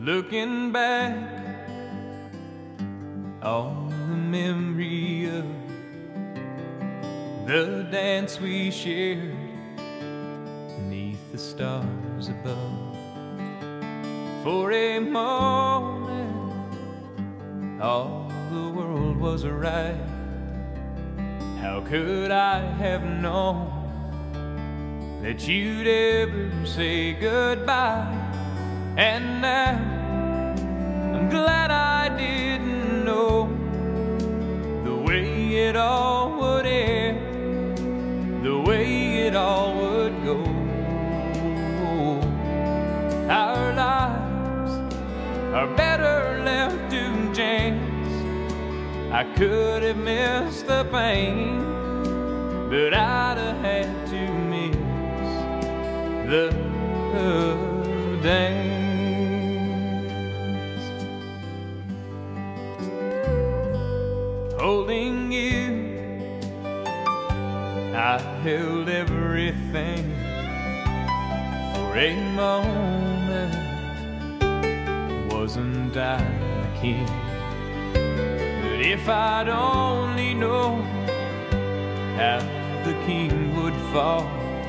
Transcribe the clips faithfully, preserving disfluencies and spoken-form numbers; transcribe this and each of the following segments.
looking back on the memory of the dance we shared beneath the stars above. For a moment, all the world was right. How could I have known that you'd ever say goodbye? And now I'm glad I didn't know the way it all would end, the way it all would go. Our lives are better left to chance. I could have missed the pain, but I'd have had to miss the, the dance. Holding you, I held everything for a moment. Wasn't I the king? But if I'd only known how the king would fall,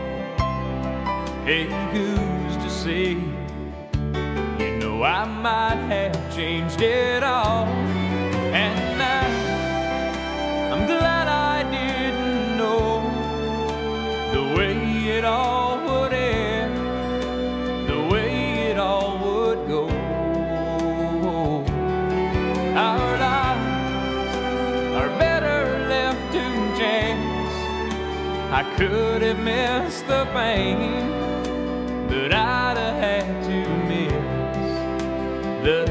hey, who's to say? You know I might have changed it all. And now I'm glad I didn't know the way it all would end, the way it all would go. Our lives are better left to chance. I could have missed the pain, but I'd have had to miss the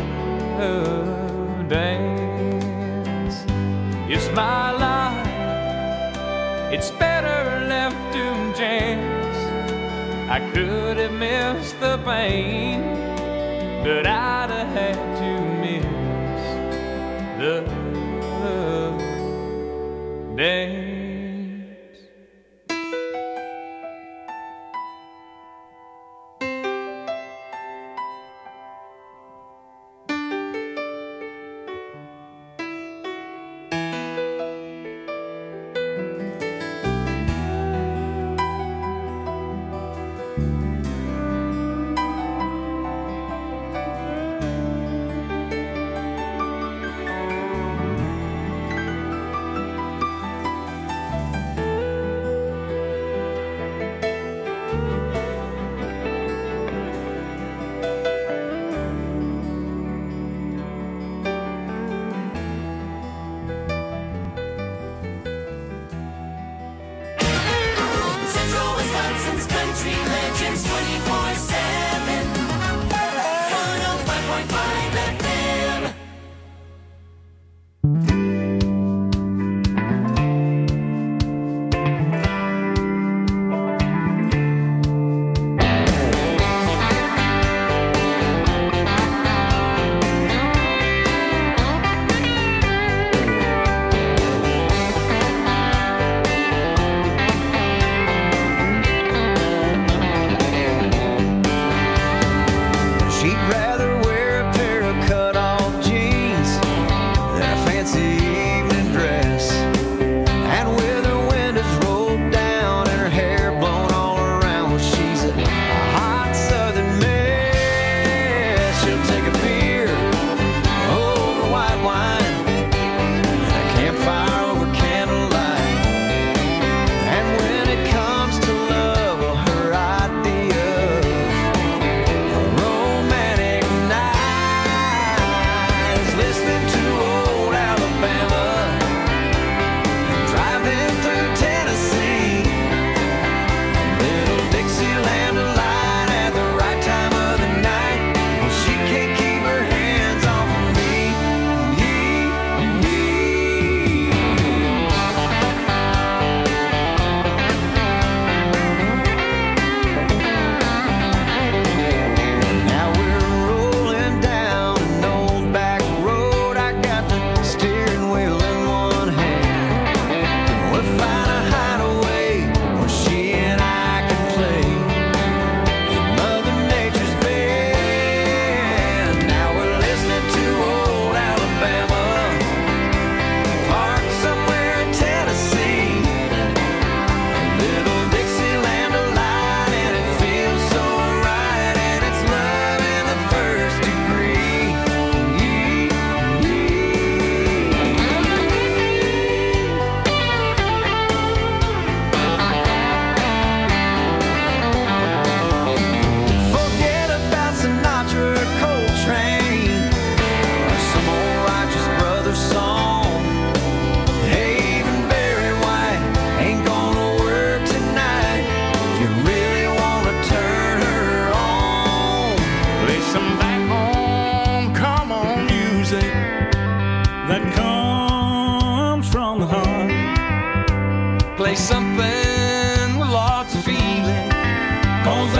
dance. It's my life, it's better left to chance. I could have missed the pain, but I'd have had to miss the dance.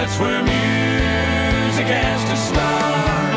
That's where music has to start.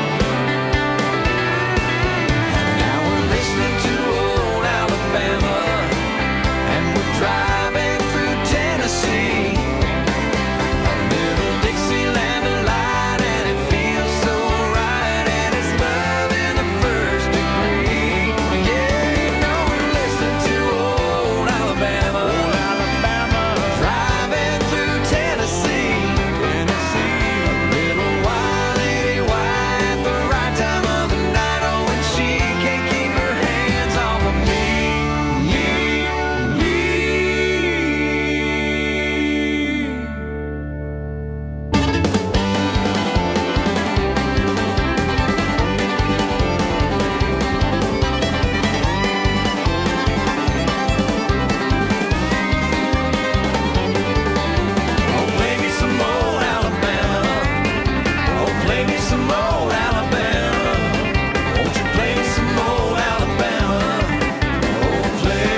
And now we're listening to old Alabama, and we're driving through Tennessee. A little Dixieland delight, and it feels so right, and it's love in the first degree. Yeah, you know we're listening to old Alabama, old Alabama, driving through Tennessee. Tennessee, a little wild lady white, the right time of the night. Oh, when she can't keep her hands off of me. Oh, play me some old Alabama. Oh, play me some old Alabama. Won't you play me some old Alabama? Oh, play.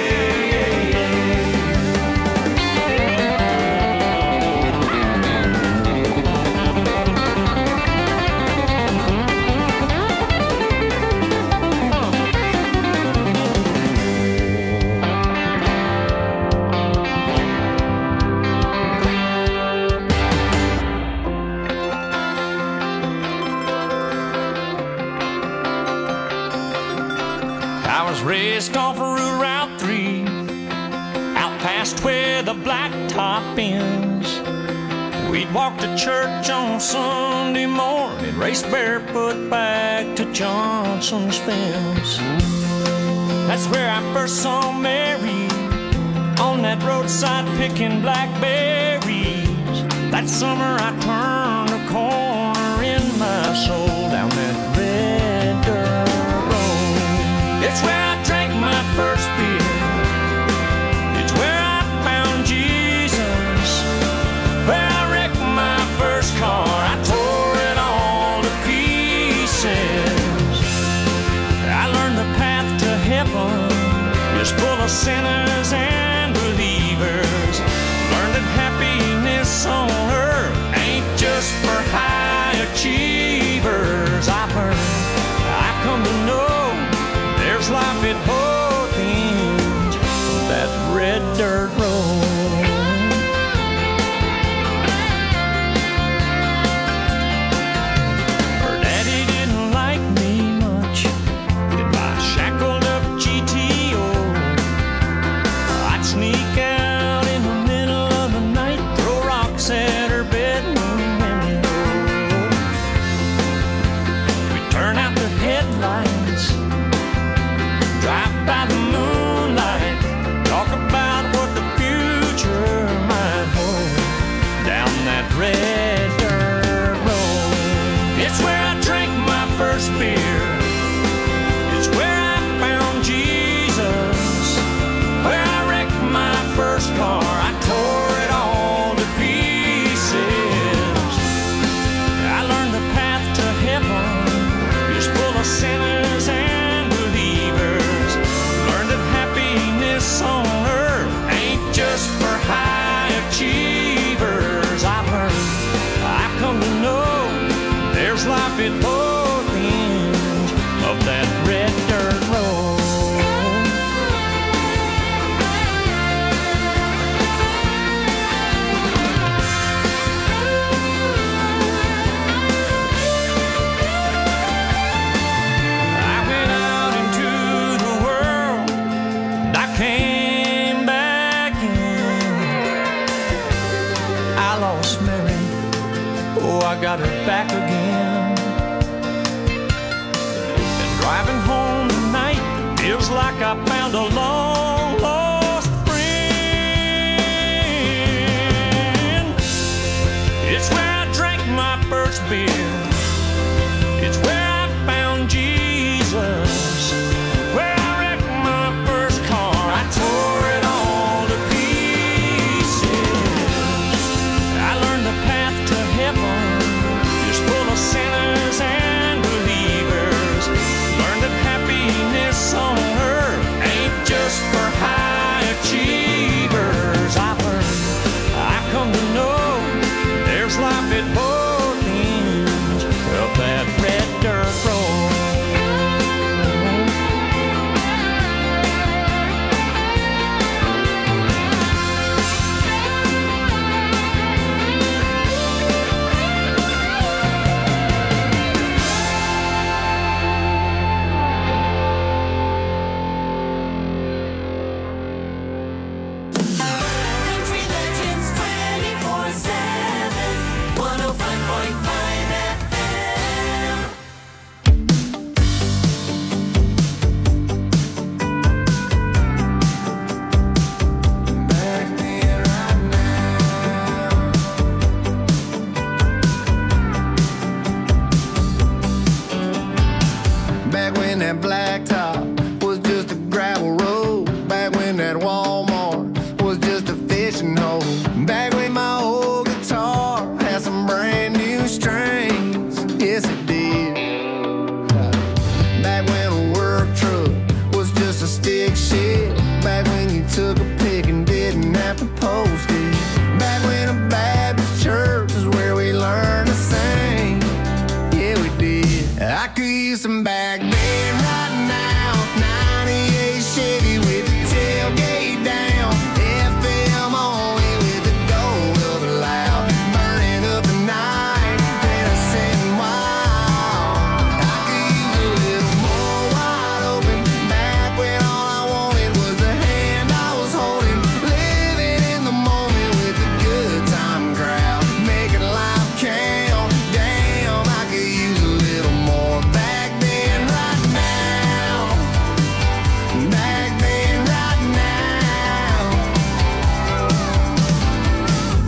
I was raised off of Route three, out past where the blacktop ends. We'd walk to church on Sunday morning, race barefoot back to Johnson's fence. That's where I first saw Mary, on that roadside picking blackberries. That summer I turned a corner in my soul, down that red dirt road. It's where I drank my first beer. It's where I found Jesus. Where I wrecked my first car. I tore it all to pieces. I learned the path to heaven is full of sinners and believers. Learned that happiness on earth ain't just for high achievers. I've heard, I've come to know there's life at both ends of that red dirt road. Her daddy didn't like me much in my shackled up G T O. I'd sneak out in the middle of the night, throw rocks at her bedroom window. We'd turn out the headlights, drive by the moonlight, talk about what the future might hold, down that red dirt road. It's where I drank my first beer. It's where I found Jesus. Where I wrecked my first car. I tore it all to pieces. I learned the path to heaven is full of sinners and believers. Learned that happiness on earth ain't just for high achievers. I've heard, I've come to know there's life at both ends of that red dirt road. I went out into the world, and I came back in. I lost Mary, oh, I got her back again. And driving home tonight feels like I found a long lost friend. It's where I drank my first beer. It's where I found Jesus. Where I wrecked my first car. I tore it all to pieces. I learned the path to heaven is full of sinners and believers. Learned that happiness on earth ain't just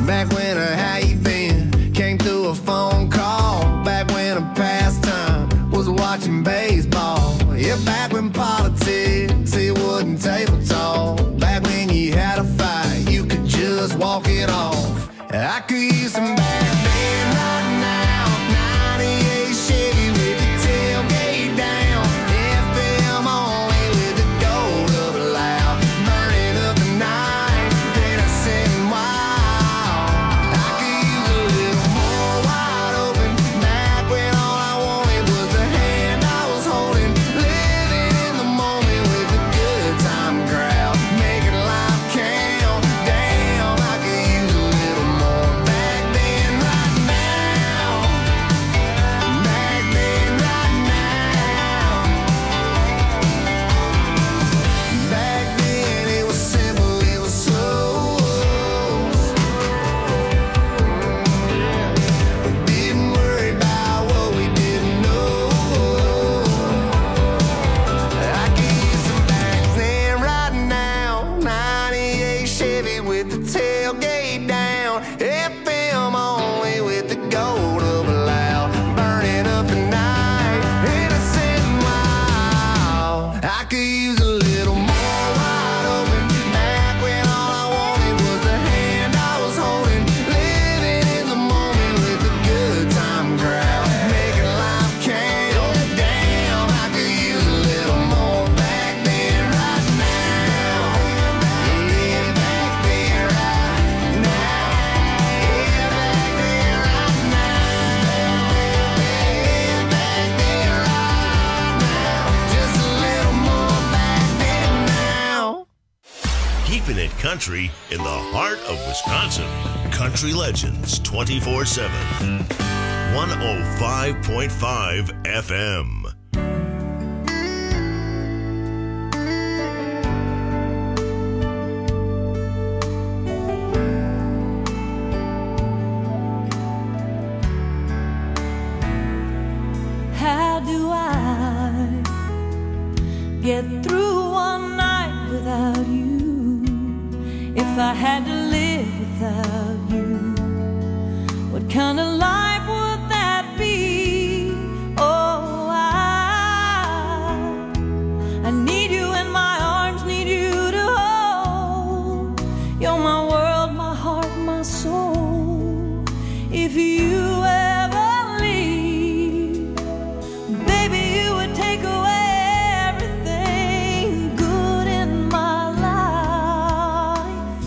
Back when a how you been came through a phone call. Back when a pastime was watching baseball. Yeah, back when politics, it wasn't table talk. Back when you had a fight, you could just walk it off. I could use some back then, right now. ninety-eight Chevy with the tailgate down. F M only with the gold of a loud. Burning up the night, then I said wow. I could use a little more wide open. Back when all I wanted was the hand I was holding. Living in the moment with the good time crowd. Making life count. Damn, I could use a little more. Back then, right now. Back then, right now. Back then it was simple, it was slow. We didn't worry about what we didn't know. I could use some back then, right now. ninety-eight Chevy with the tailgate down. F M only with the gold of a loud. Burning up the night, and I said wow. I could use a little more wide open. Back when all I wanted was the hand I was holding. Living in the moment with the good time crowd. Making life count. Damn, I could use a little more. Back then, right now. Yeah, back then, right now. Yeah, back then, right now. Yeah, back then, right now. Just a little more back then now. Keeping it country in the heart of Wisconsin. Country Legends twenty-four seven. one oh five point five F M. How do I get through one night without you? If I had to live without you, what kind of life would that be? Oh, I, I need you in my arms, need you to hold. You're my world, my heart, my soul. If you ever leave, baby, you would take away everything good in my life.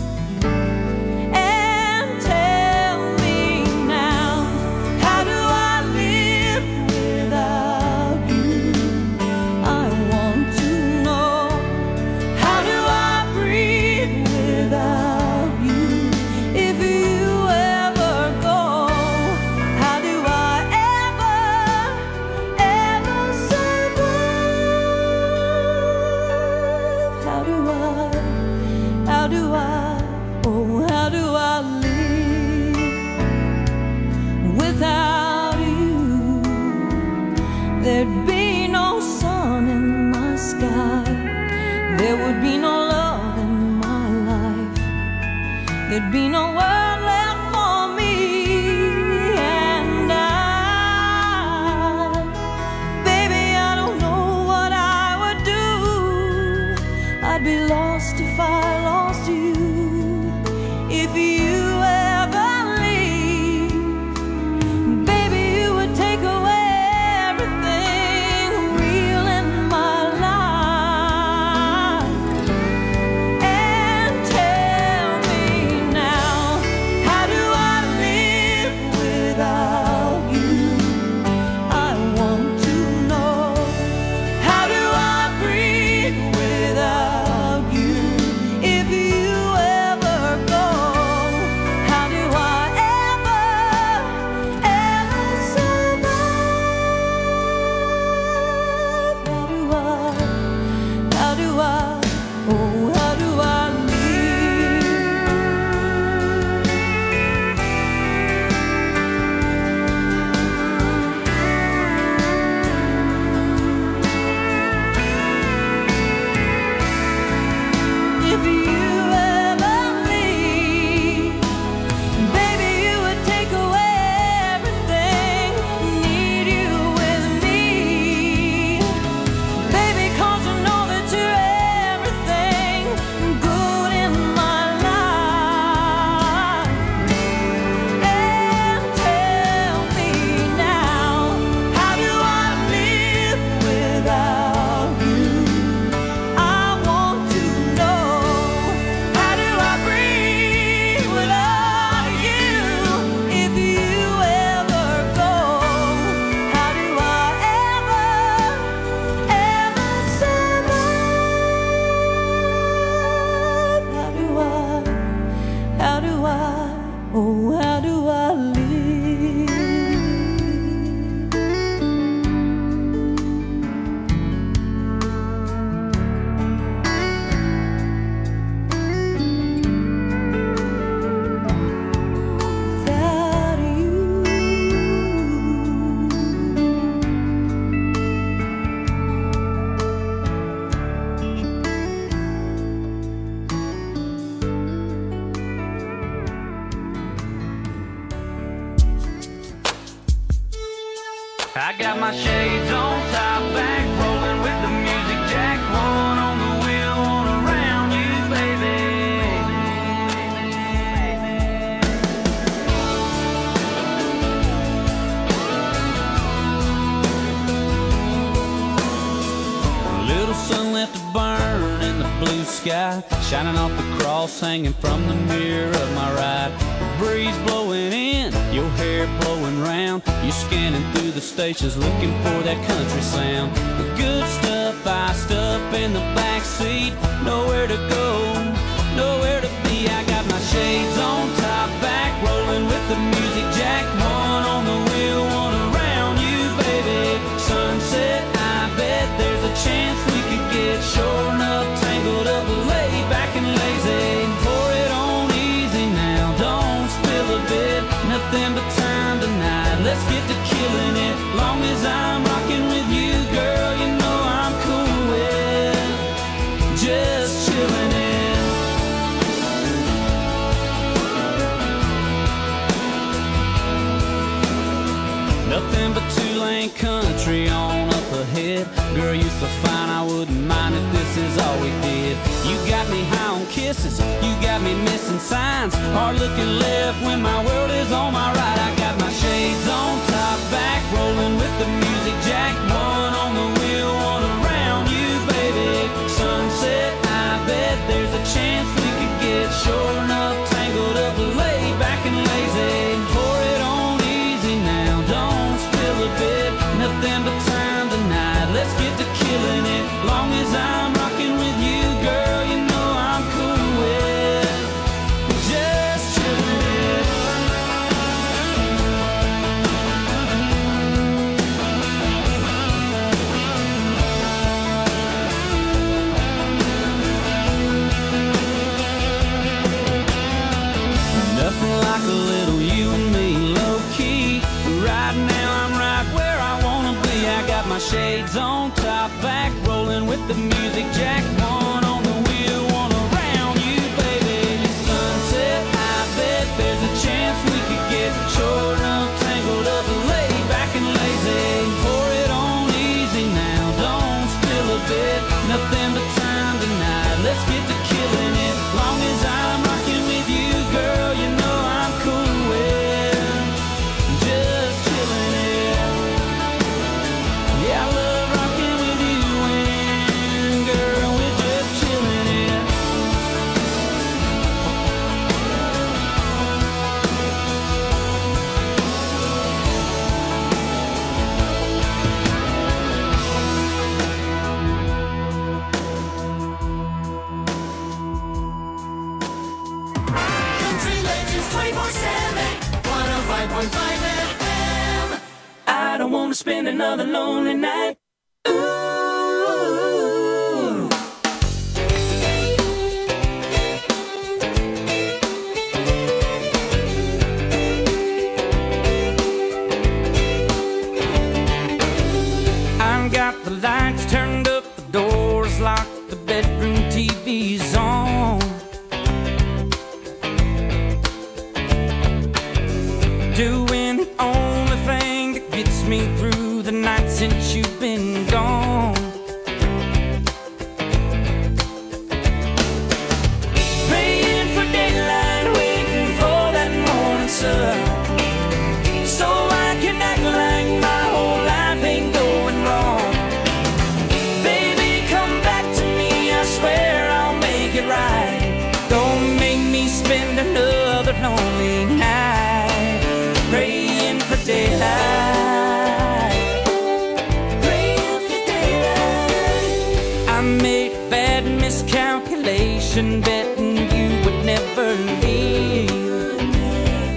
And tell me now, how do I live without you? I want to know, how do I breathe without you? If you Oh, how do I live? Without you. I got my shades on, top back, rolling with the music jack, one on the wheel, one around you, baby. A little sun left to burn in the blue sky, shining off the cross hanging from the mirror of my ride. The breeze blowing in, your hair blowing round. You're scanning through the stations looking for that country sound. The good stuff iced up in the back seat. Nowhere to go, nowhere to be. I got my shades on, top back, rolling with the music jack. One on the wheel, one around you, baby. Sunset, I bet there's a chance we could get shorn up, tangled up, laid back and lazy. Pour it on easy now, don't spill a bit. Nothing but time tonight, let's get to killing it. Long as I'm rocking with you, girl, you know I'm cool with just chilling it. Nothing but two-lane country on up ahead. Girl, you so fine, I wouldn't mind if this is all we did. You got me high on kisses, you got me missing signs. Hard looking left when my world is on my right. I got my shades on, top back, rolling with the music jack. One on the wheel, one around you, baby. Sunset, I bet there's a chance we could get shorn up, tangled up, laid back and lazy. Pour it on easy now, don't spill a bit. Nothing but time tonight, let's get to killing it. Long as I'm rocking with you, girl, you know I'm cool with just chilling it. Nothing like a little you and me, low key. Right now I'm right where I wanna be. I got my shades on, top back, rolling with the music jack. One on the wheel, one around you, baby. Sunset, I bet there's a chance we could get shorn up, tangled up, laid back and lazy. Pour it on easy now, don't spill a bit. Nothing but time tonight, let's get to killing it. Long as I'm rocking with you, girl, you know I'm cool with just chilling it. Yeah, I love rocking with you and girl, we're just chilling it. Country Legends twenty-four seven, one oh five point five F M. I don't wanna spend another lonely night. Ooh. I've got the lights turned up, the doors locked, the bedroom T V's on. Doing the only thing that gets me through the night since you've been gone. Praying for daylight, waiting for that morning sun, so I can act like my whole life ain't going wrong. Baby, come back to me, I swear I'll make it right. Don't make me spend another lonely night praying for daylight, praying for daylight. I made a bad miscalculation, betting you would never leave.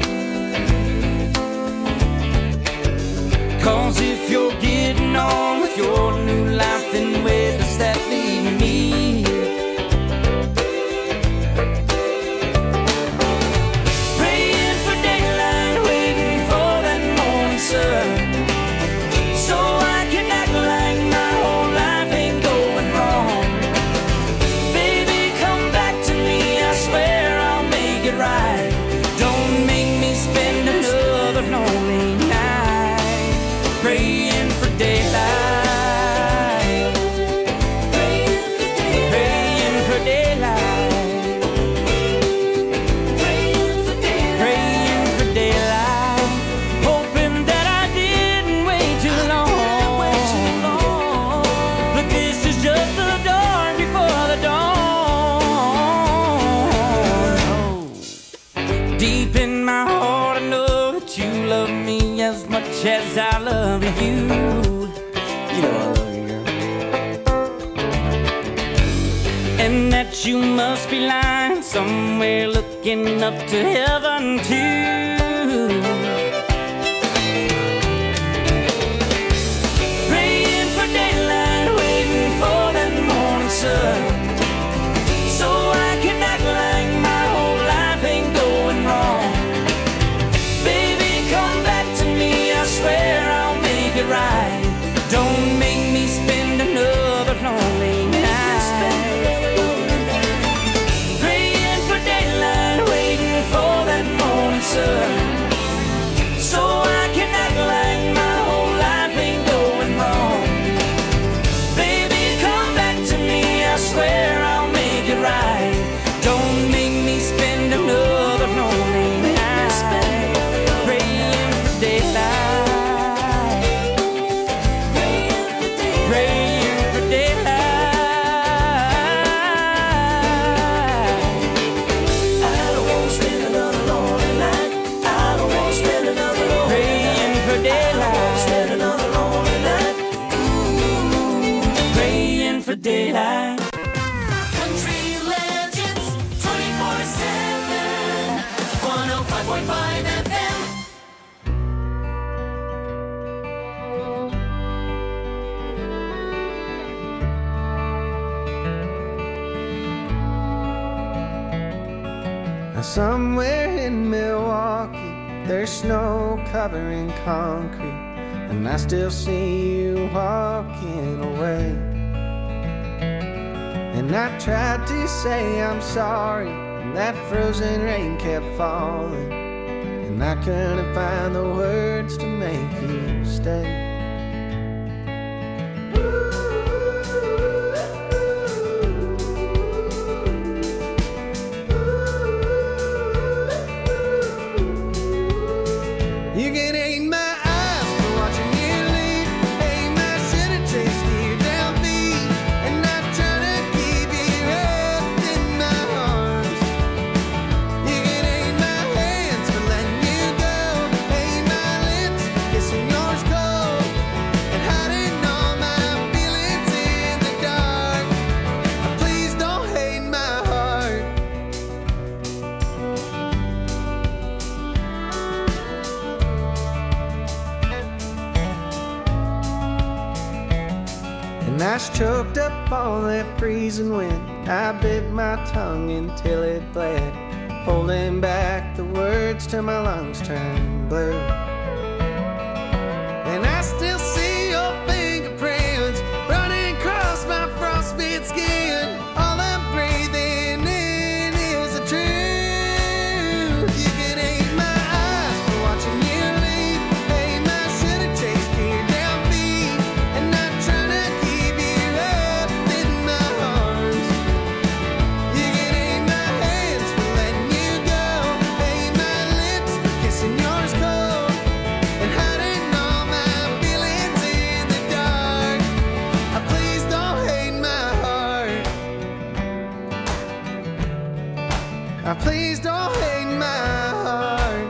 my heart, I know that you love me as much as I love you. You know I love you, girl. And that you must be lying somewhere looking up to heaven too. Praying for daylight, waiting for that morning sun, so I can act like my whole life ain't going wrong. Baby, come back to me, I swear I'll make it right. Don't make me spend another lonely night. Praying for daylight, waiting for that morning sun, so I can act like my whole life ain't going wrong. Baby, come back to me, I swear I'll make it right. Don't make me spend another lonely night. Praying for daylight, praying for daylight. I don't want to spend another lonely night. I don't want to spend another lonely night. Praying for daylight, spend another lonely night. Praying for daylight. Country Legends twenty-four seven, one oh five point five F M. Somewhere in Milwaukee, there's snow covering concrete, and I still see you walking away. And I tried to say I'm sorry, and that frozen rain kept falling, and I couldn't find the words to make you stay. You can hate my eyes for watching you leave. Hate my shit and chased you down feet, and not trying to keep you up in my arms. You can hate my hands for letting you go. Hate my lips for kissing yours cold, and hiding all my feelings in the dark. Please don't hate my heart. And I was choked up on that freezing wind. I bit my tongue until it bled, holding back the words till my lungs turned blue. And I still see your fingerprints running across my frostbitten skin. All I'm breathing in is the truth. You can hate my eyes for watching you leave. Hate my shit and chased you down feet, and not trying to keep you up in my arms. You can hate my hands for letting you go. Hate my lips for kissing yours cold, and hiding all my feelings in the dark. Uh, Please don't hate my heart. Uh, Please don't hate my heart.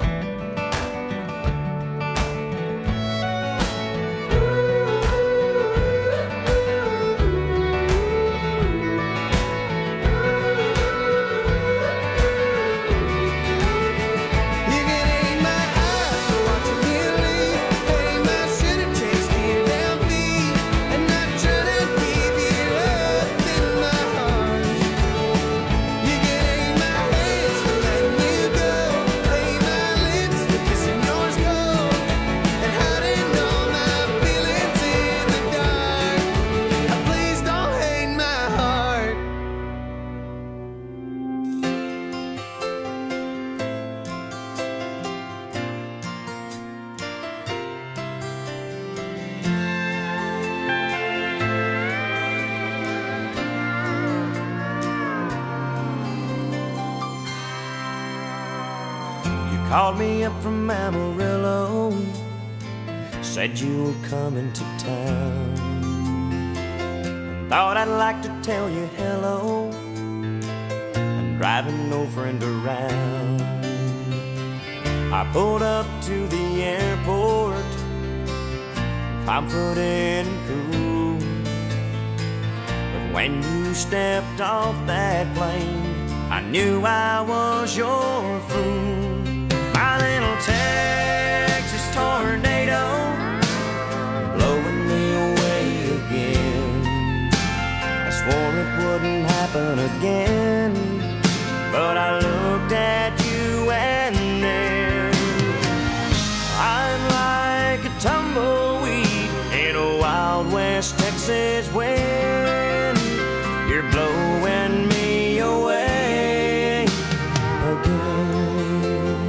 You can hate my eyes for watching you leave. Hate my shit and chased you down feet, and not trying to keep you up in my arms. You can hate my hands for letting you go. Hate my lips for kissing yours cold, and hiding all my feelings in the dark. Uh, Please don't hate my heart. You called me up from Amarillo, said you were coming to town. Thought I'd like to tell you hello. I'm driving no friend around. I pulled up to the airport, confident and cool. But when you stepped off that plane, I knew I was your fool. My little Texas tornado, blowing me away again. I swore it wouldn't happen again, but I looked at you and then I'm like a tumbleweed in a Wild West Texas wind. You're blowing me away again.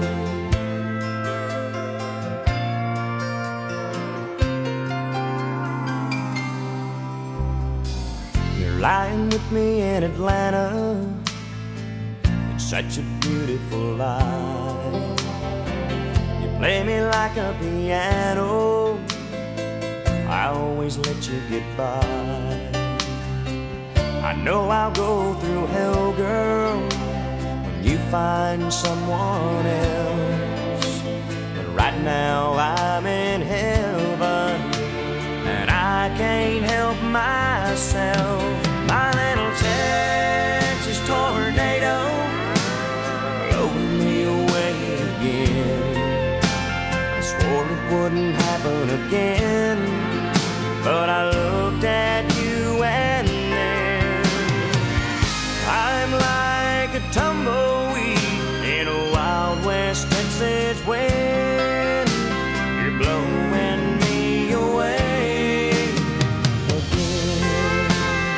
You're lying with me in Atlanta, it's such a beautiful life. You play me like a piano, I always let you get by. I know I'll go through hell, girl, when you find someone else. But right now I'm in heaven, and I can't help myself. My little Texas tornado, blowing me away again. I swore it wouldn't happen again, but I looked at you and then I'm like a tumbleweed in a Wild West Texas wind. You're blowing me away again.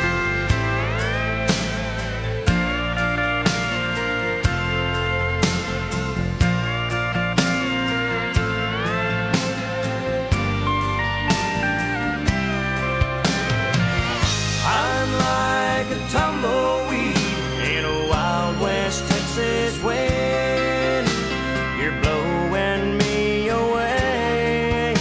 I'm like a tumbleweed in a Wild West Texas wind. You're blowing me away.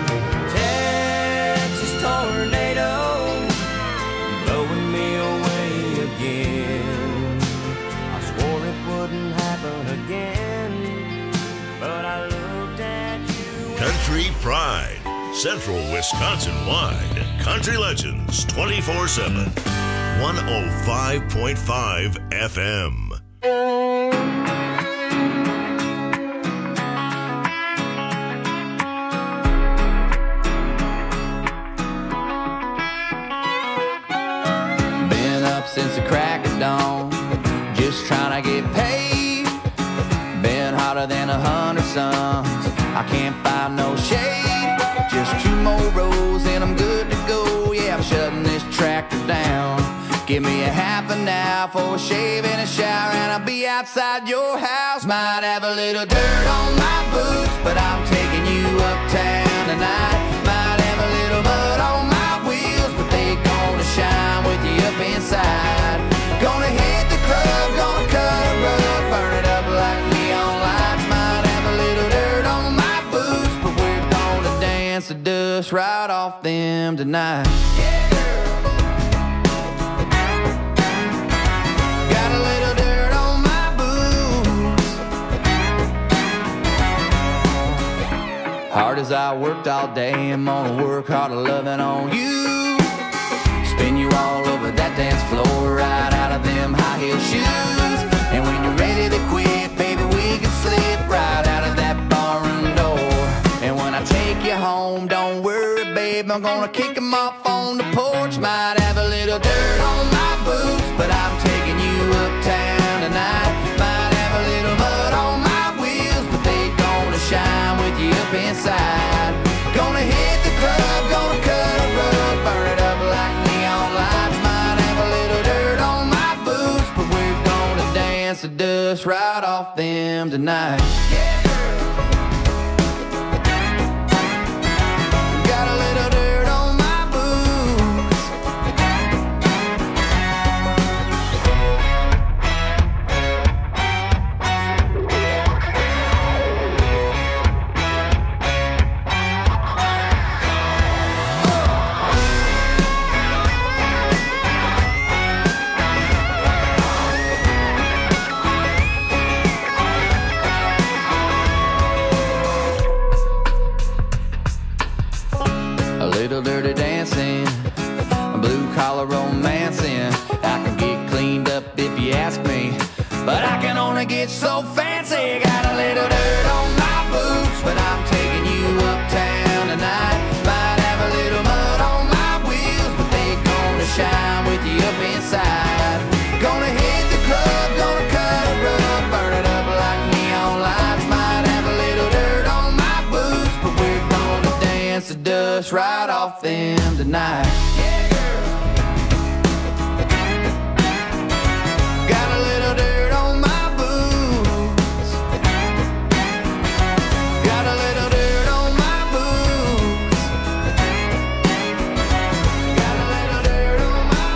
Texas tornado, blowing me away again. I swore it wouldn't happen again, but I looked at you. Country Pride, Central Wisconsin wide. Country Legends twenty-four seven. one oh five point five F M. Been up since the crack of dawn, just trying to get paid. Been hotter than a hundred suns, I can't find no shade. Just two more rows and I'm good to go. Yeah, I'm shutting this tractor down. Give me a half an hour for a shave and a shower, and I'll be outside your house. Might have a little dirt on my boots, but I'm taking you uptown tonight. Might have a little mud on my wheels, but they gonna shine with you up inside. Gonna hit the club, gonna cut a rug, burn it up like neon lights. Might have a little dirt on my boots, but we're gonna dance the dust right off them tonight. Yeah, girl. Got a little dirt on my boots. Hard as I worked all day, I'm gonna work harder loving on you. Spin you all over that dance floor, right out of them high heel shoes. And when you're ready to quit, baby, we can slip right out of that barroom door. And when I take you home, don't worry, babe, I'm gonna kick them off on the porch. Might have a little dirt on my boots, but I'm taking you uptown tonight. Might have a little mud on my wheels, but they gonna shine with you up inside. Gonna hit the club, gonna cut a rug, burn it up like neon lights. Might have a little dirt on my boots, but we're gonna dance the dust right off them tonight. Yeah, girl. Got a little dirt on my boots. right off them tonight. Yeah, girl. Got a little dirt on my boots. Got a little dirt on my boots. Got a little dirt on my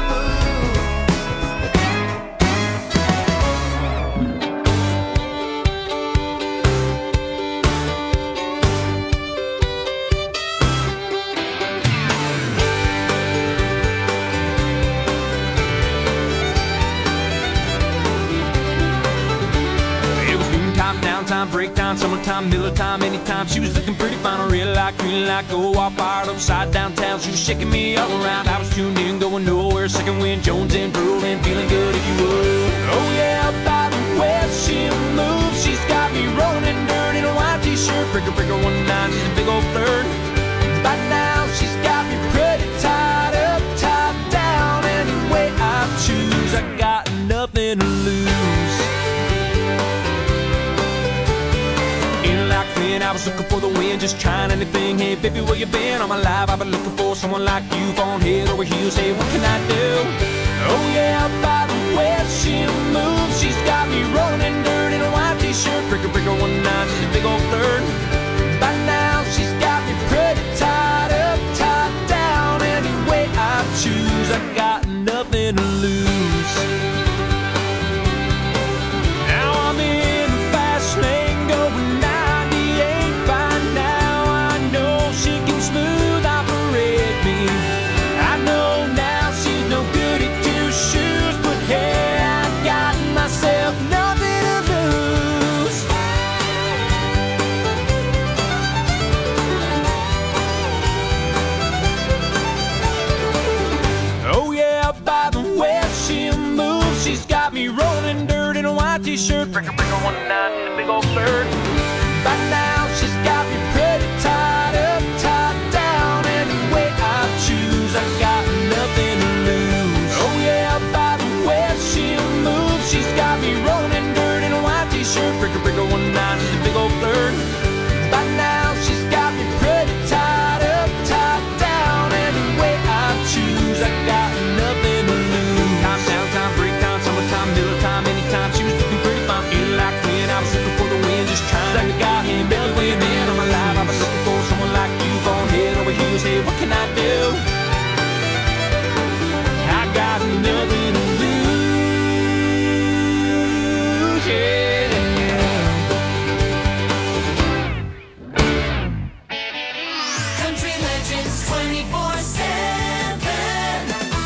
Downtime, break time, summertime, Miller time, anytime. She was looking pretty fine, real like, green like, go all fired upside downtown. She was shaking me all around. I was tuned in, going nowhere. Second wind, Jones and Brolin, feeling good if you would. Oh yeah, by the way she moves, she's got me rolling dirt in a white t-shirt. Breaker, breaker, one nine, she's a big old third. By now, she's got me pretty tied up, tied down. Any way I choose, I got nothing to lose. I was looking for the win, just trying anything. Hey, baby, where you been? All my life I've been looking for someone like you, on head over heels. Hey, what can I do? Oh yeah, by the way she moves, she's got me rolling in dirt in a white t-shirt. Breaker, breaker, one nine, she's a big old third. By now she's got me pretty tied up, tied down. Any way I choose, I got nothing to lose. Now I'm in the fast lane going smooth operate me. I know now she's no good at two shoes, but hey, I got myself nothing to lose. Oh yeah, by the way she moves, she's got me rolling dirt in a white t-shirt. Breaker, breaker, one nine, and a big old bird. By now she's got me pretty tied up, tied down. Any way I choose, I got nothing to lose. Oh yeah, by the way she moves, she's got me rolling in dirt in a white t-shirt. Breaker, breaker, one nine, she's a big old third. By now she's got me pretty tied up, tied down. Any way I choose, I got nothing to lose. Time, downtime, break time, summertime, Miller time, anytime. She was looking pretty fine, feeling like when I was looking for the wind, just trying like a guy in belly way man on my life. I was looking for someone like you, on head over heels. Hey, what can I do? I got nothing to lose. Yeah. Country Legends twenty-four seven.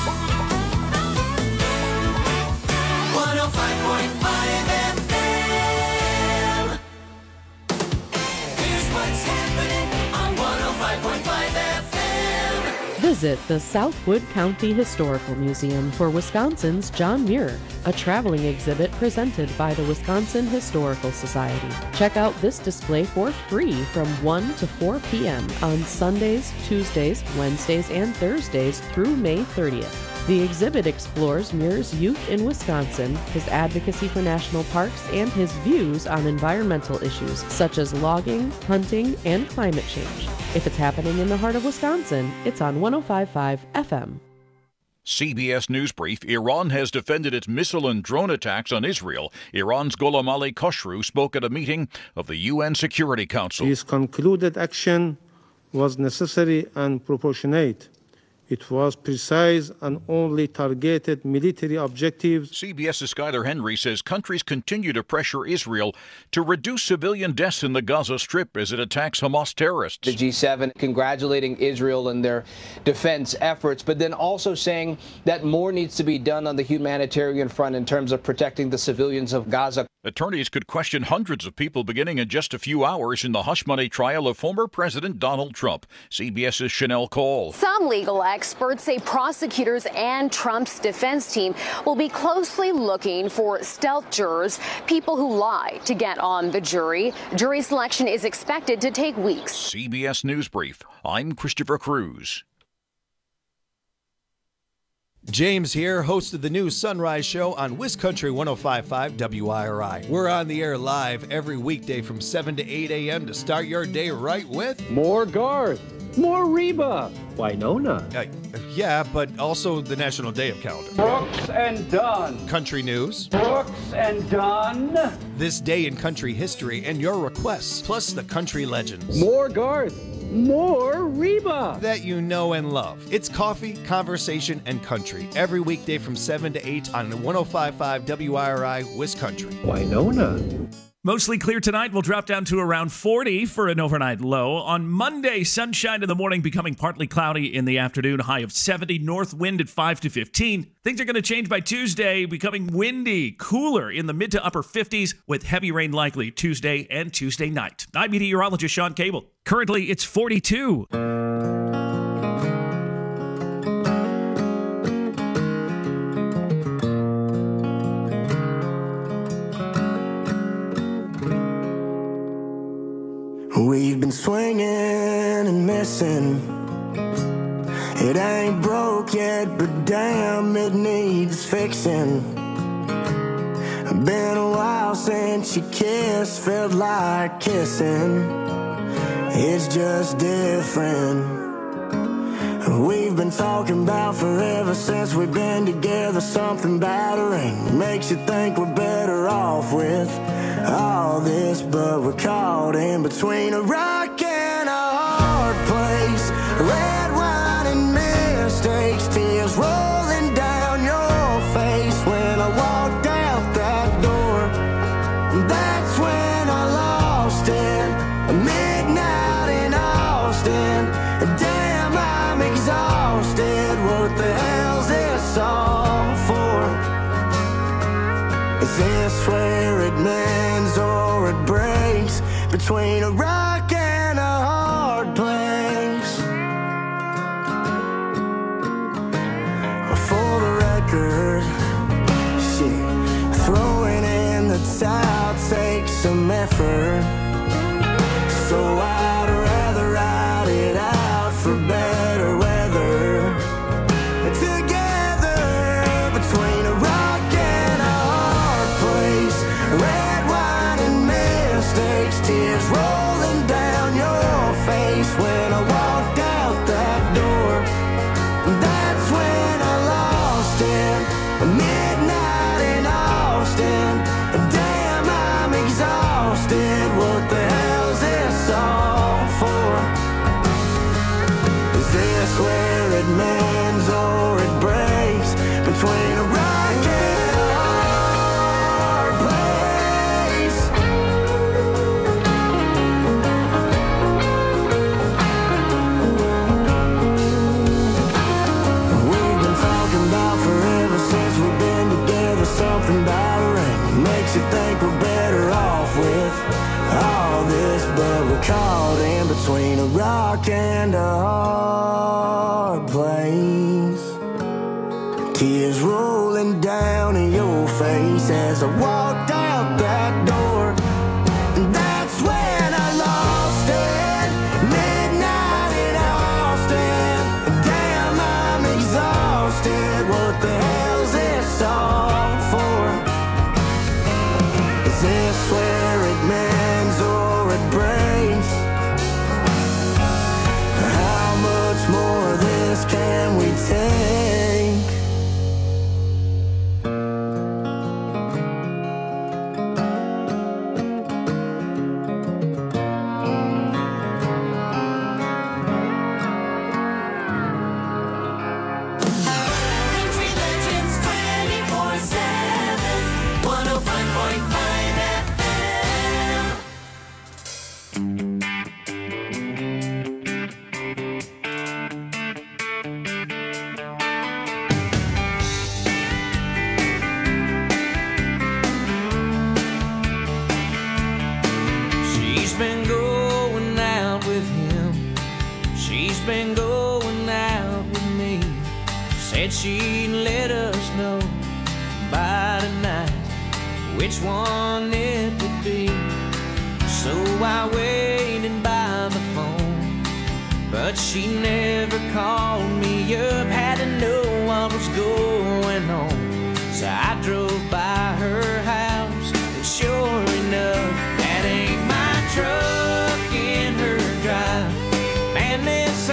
one oh five point five F M. Here's what's happening on one oh five point five F M. Visit the Southwood County Historical Museum for Wisconsin's John Muir, a traveling exhibit presented by the Wisconsin Historical Society. Check out this display for free from one to four p.m. on Sundays, Tuesdays, Wednesdays, and Thursdays through May thirtieth. The exhibit explores Muir's youth in Wisconsin, his advocacy for national parks, and his views on environmental issues such as logging, hunting, and climate change. If it's happening in the heart of Wisconsin, it's on one oh five point five F M. C B S News Brief. Iran has defended its missile and drone attacks on Israel. Iran's Gholam Ali Khosrow spoke at a meeting of the U N Security Council. This concluded action was necessary and proportionate. It was precise and only targeted military objectives. CBS's Skyler Henry says countries continue to pressure Israel to reduce civilian deaths in the Gaza Strip as it attacks Hamas terrorists. The G seven congratulating Israel and their defense efforts, but then also saying that more needs to be done on the humanitarian front in terms of protecting the civilians of Gaza. Attorneys could question hundreds of people beginning in just a few hours in the hush money trial of former President Donald Trump. CBS's Chanel Cole. Some legal experts say prosecutors and Trump's defense team will be closely looking for stealth jurors, people who lie to get on the jury. Jury selection is expected to take weeks. C B S News Brief. I'm Christopher Cruz. James here, host of the new Sunrise Show on WisCountry one oh five point five W I R I. We're on the air live every weekday from seven to eight a.m. to start your day right with more Garth. More Reba. Winona. Uh, yeah, but also the National Day of Calendar. Brooks and Dunn. Country news. Brooks and Dunn. This day in country history and your requests, plus the country legends. More Garth. More Reba. That you know and love. It's coffee, conversation, and country. Every weekday from seven to eight on one oh five point five W I R I, Wiscountry. Winona. Mostly clear tonight. We'll drop down to around forty for an overnight low. On Monday, sunshine in the morning, becoming partly cloudy in the afternoon. High of seventy. North wind at five to fifteen. Things are going to change by Tuesday, becoming windy, cooler in the mid to upper fifties with heavy rain likely Tuesday and Tuesday night. I'm meteorologist Sean Cable. Currently, it's forty-two. We've been swinging and missing. It ain't broke yet, but damn, it needs fixing. Been a while since you kissed, felt like kissing. It's just different. We've been talking about forever since we've been together. Something battering makes you think we're better off with all this, but we're caught in between a rock and a hard place. Red wine and mistakes, tears rolling down your face. When I walked out that door, that's when I lost it. Midnight in Austin, damn, I'm exhausted. What the hell's this all for? Is this where it mends or it breaks? Between a rock and a hard place. For the record, shit, throwing in the towel takes some effort. So I'd rather ride it out for better weather. Together, between a rock and a hard place. Red wine and mistakes, tears rolling down your face. When I walked out that door, that's when I lost it. Midnight in Austin, damn, I'm exhausted. What the hell's this all for? Is this where it mends or it breaks? Between a rock and a hard place. We've been talking about forever since we've been together. Something battering makes you think we're better off with all this, but we're caught in between a rock and a hard place. Tears rolling down in your face as I walked out that door. That's when I lost it. Midnight in Austin, damn, I'm exhausted. What the hell's this all for? Is this where it mends or it breaks? How much more of this can we take? Country Legends twenty-four seven, one oh five point five F M. She's been going out with him. She's been going out with me. Said she'd let us know by tonight which one it would be. So I waited by the phone, but she never called me up. Had to know what was going on, so I drove by her house, and sure enough, that ain't my truck in her drive. Man, this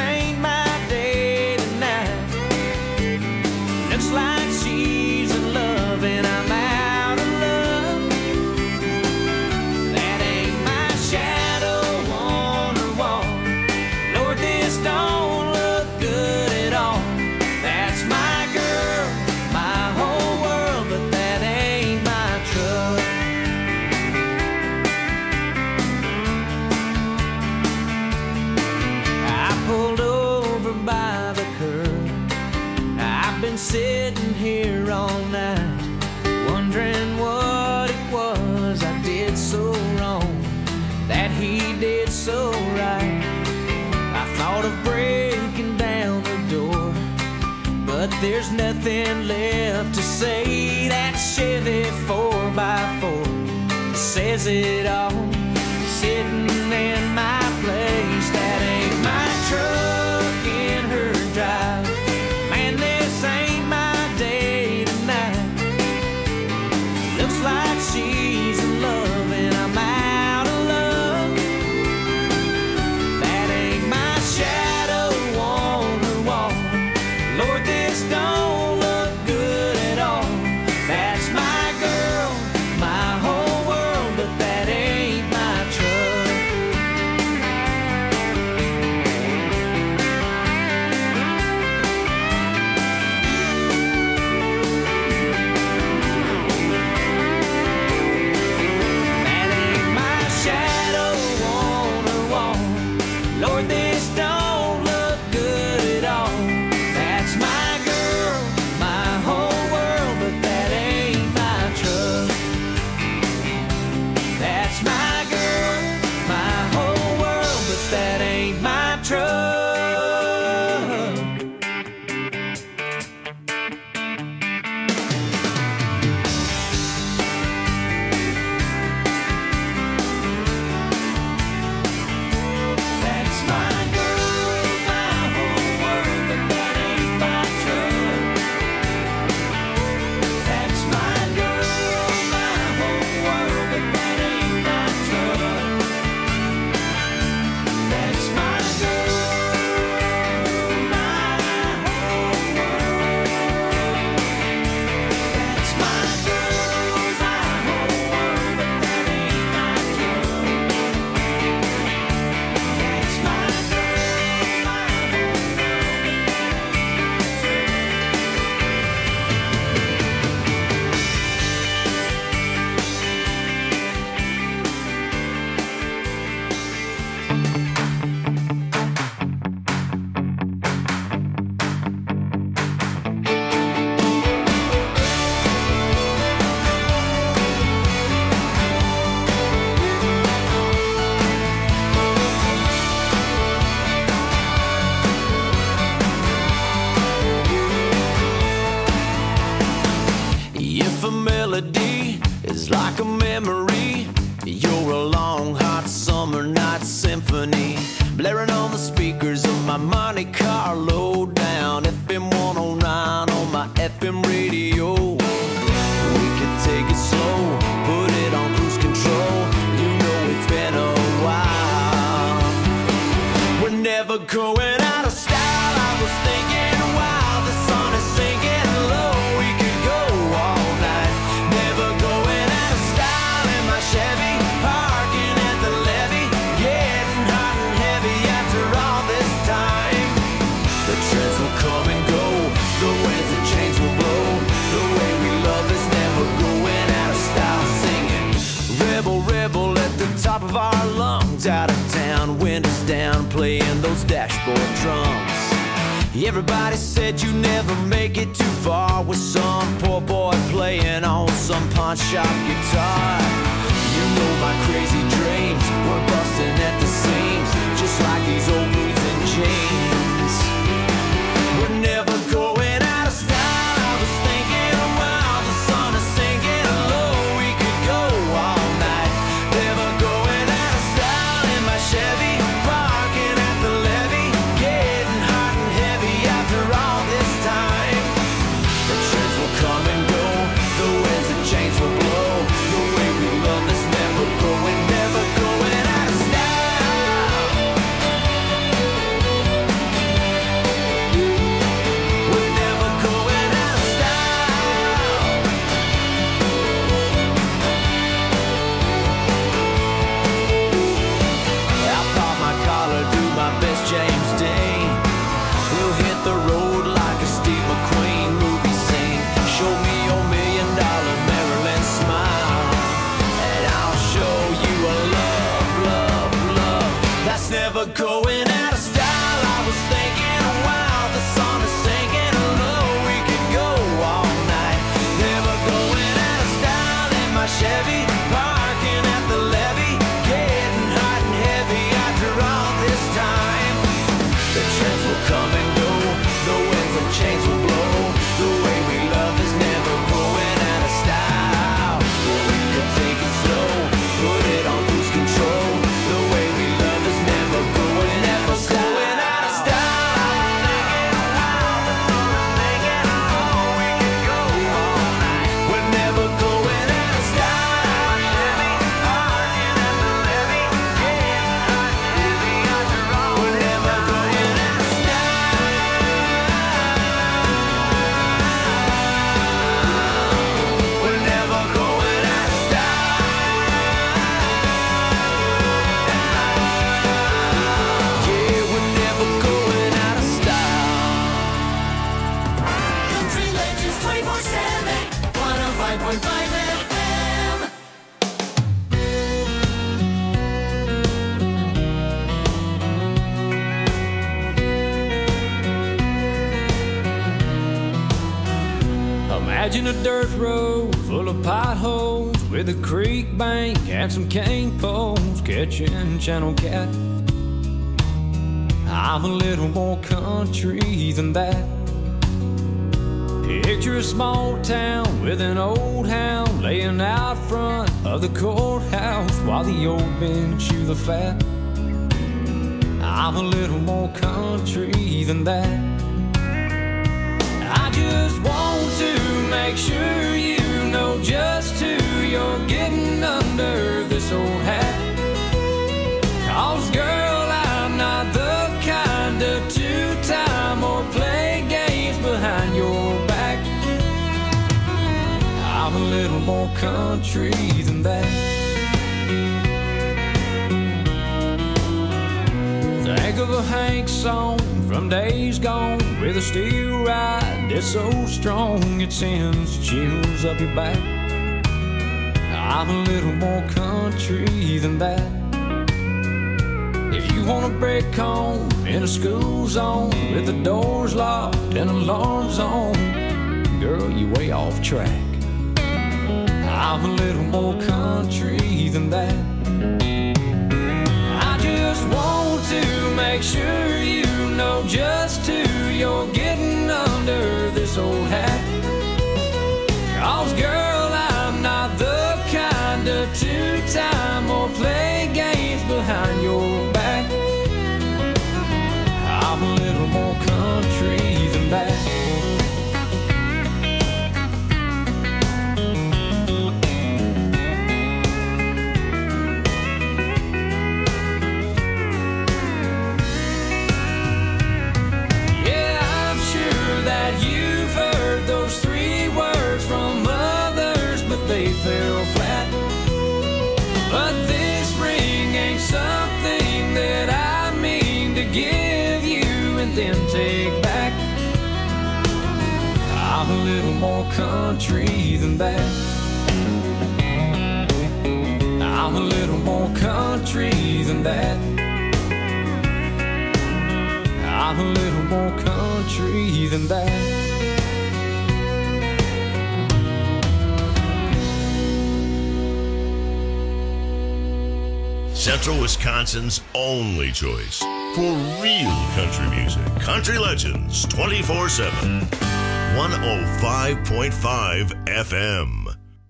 sitting here all night, wondering what it was I did so wrong, that he did so right. I thought of breaking down the door, but there's nothing left to say. That Chevy four by four says it all, sitting in my place. That ain't my truck in her drive. Man, this ain't my day tonight. Looks like she's in love and I'm out of luck. That ain't my shadow on her wall. Lord, this don't look good at all. That's my girl, my whole world, but that ain't my truck. That ain't my shadow on her wall. Lord, this don't look good at all. That's my girl, my whole world, but that ain't my truck. That's my girl, my whole world, but that ain't my truck. That's my girl, my whole world, but that ain't my truck. That's my girl, my whole world, but that ain't my truck. That's my girl, my whole world. That's my girl, my whole world, but that ain't my truck. That's my girl, my whole If a melody is like a memory, you're a long, hot summer night symphony, blaring on the speakers of my Monte Carlo down F M one oh nine on my F M radio. We could take it slow, put it on cruise control. You know it's been a while. We're never going out of style. I was thinking, wow, the sun is sinking low. We could go all night, never going out of style. In my Chevy, parking at the levee, getting hot and heavy after all this time. The trends will come and go, the winds and chains will blow. The way we love is never going out of style. Singing rebel, rebel at the top of our lungs, out of town, windows down, playing those dashboard drums. Everybody said you never make it too far with some poor boy playing on some pawn shop guitar. You know my crazy dreams were busting at the seams, just like these old boots and jeans. We're never going out of style. I was thinking, wow, the sun is sinking low. We could go all night, never going out of style. In my Chevy, parking at the levee, getting hot and heavy after all this time. The trends will come and go, the winds and chains will blow. The way we love is never going, never going out of style. We're never going out of style. I'll pop my collar, do my best James Dean. We'll hit the road like a Steve McQueen movie scene. Show me your million dollar Maryland smile, and I'll show you a love, love, love that's never going out of style. I was thinking, wow, the sun is sinking low. We could go come and go. The winds of change will blow. The way we love is never going out of style. We could take it slow, put it on cruise control. The way we love is never going out of style. Imagine a dirt road full of potholes with a creek bank and some cane poles catching channel cat. I'm a little more country than that. Picture a small town with an old hound laying out front of the courthouse while the old men chew the fat. I'm a little more country than that. I just want to make sure you know just who you're getting under this old hat. 'Cause girl, I'm not the kind of two-time or play games behind your back. I'm a little more country than that. Think of a Hank song from days gone with a steel ride that's so strong it sends chills up your back. I'm a little more country than that. If you want to break home in a school zone with the doors locked and alarms on, girl, you way off track. I'm a little more country than that. I just want to make sure you know just who you're getting under this old hat. 'Cause girl, I'm not the kind of two-time or play games behind your back. I'm a little more country than that. Fell flat, but this ring ain't something that I mean to give you and then take back. I'm a little more country than that. I'm a little more country than that. I'm a little more country than that. Central Wisconsin's only choice for real country music. Country Legends twenty-four seven. one oh five point five F M.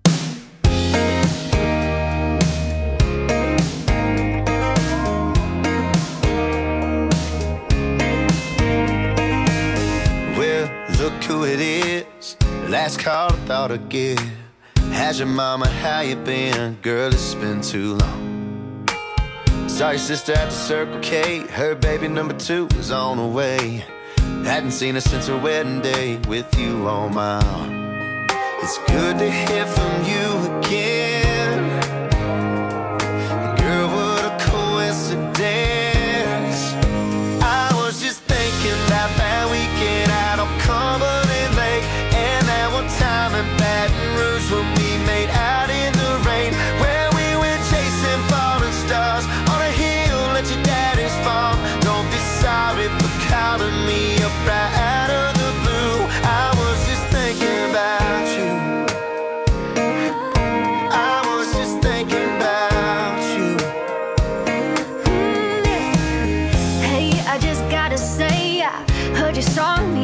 Well, look who it is. Last call I thought I'd give. How's your mama? How you been? Girl, it's been too long. Saw your sister at the Circle K. Her baby number two was on the way. Hadn't seen her since her wedding day with you on my arm. It's good to hear from you again. Girl, what a coincidence. I was just thinking about that weekend out on Cumberland Lake, and that one time in Baton Rouge when we made out in the rain, where we went chasing falling stars on a hill at your daddy's farm. Don't be sorry for calling me up right out of the blue. I was just thinking about you.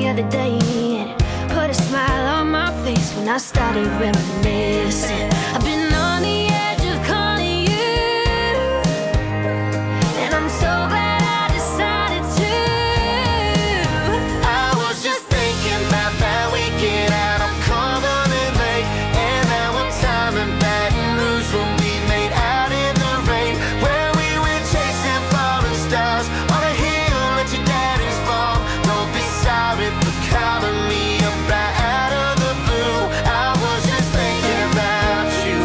the other day, and it put a smile on my face when I started reminiscing. I've been on the edge of calling you, and I'm so glad I decided to. I was just thinking about that weekend out on Cumberland Lake, and that one time in Baton Rouge when we made out in the rain, where we went chasing falling stars on a hill at your daddy's farm. Don't be sorry for calling me up right out of the blue. I was just thinking about you.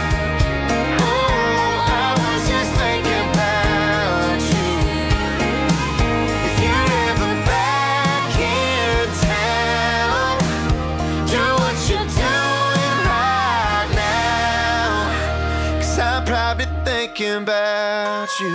Oh, I was just thinking about you. If you're ever back in town, do what you're doing right now, 'cause I'm probably thinking about you.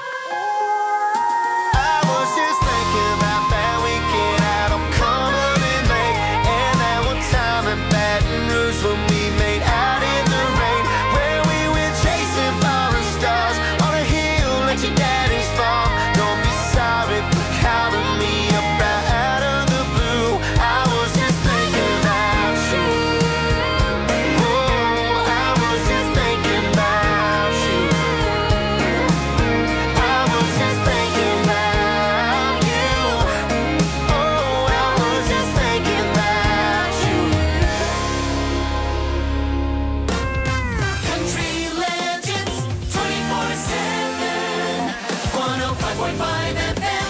I was just thinking about that weekend out on Cumberland Lake, and that one time in Baton Rouge when we made out in the rain, where we went chasing falling stars on a hill at your daddy's farm. Don't be sorry for calling me up right out of the blue. I was just thinking about you. Oh, I was just thinking about you. I was just thinking about you. Oh, I was just thinking about you. Country Legends twenty-four seven, one oh five point five F M.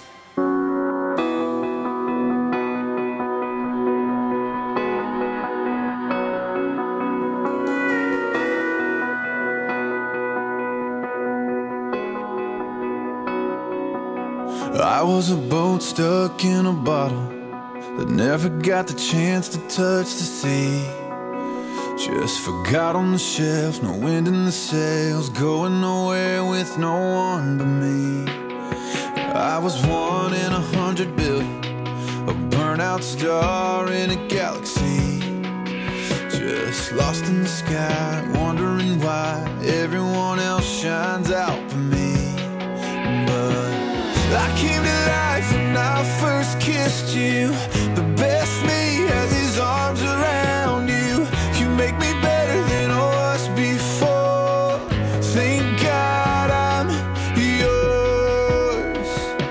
I was a boat stuck in a bottle that never got the chance to touch the sea. Just forgot on the shelf, no wind in the sails, going nowhere with no one but me. I was one in a hundred billion, a burnout star in a galaxy. Just lost in the sky, wondering why everyone else shines out for me. But I came to life when I first kissed you. The best me has his arms around you. You make me better than I was before. Thank God I'm yours.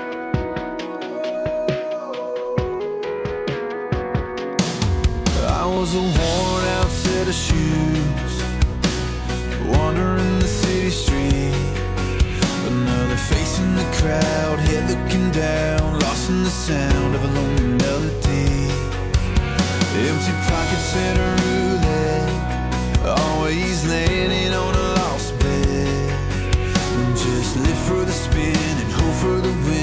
I was a worn out set of shoes, wandering the city street. Another face in the crowd, head looking down, lost in the sound of a lonely melody. Empty pockets and a roulette, always landing on a lost bet. Just live for the spin and hope for the win.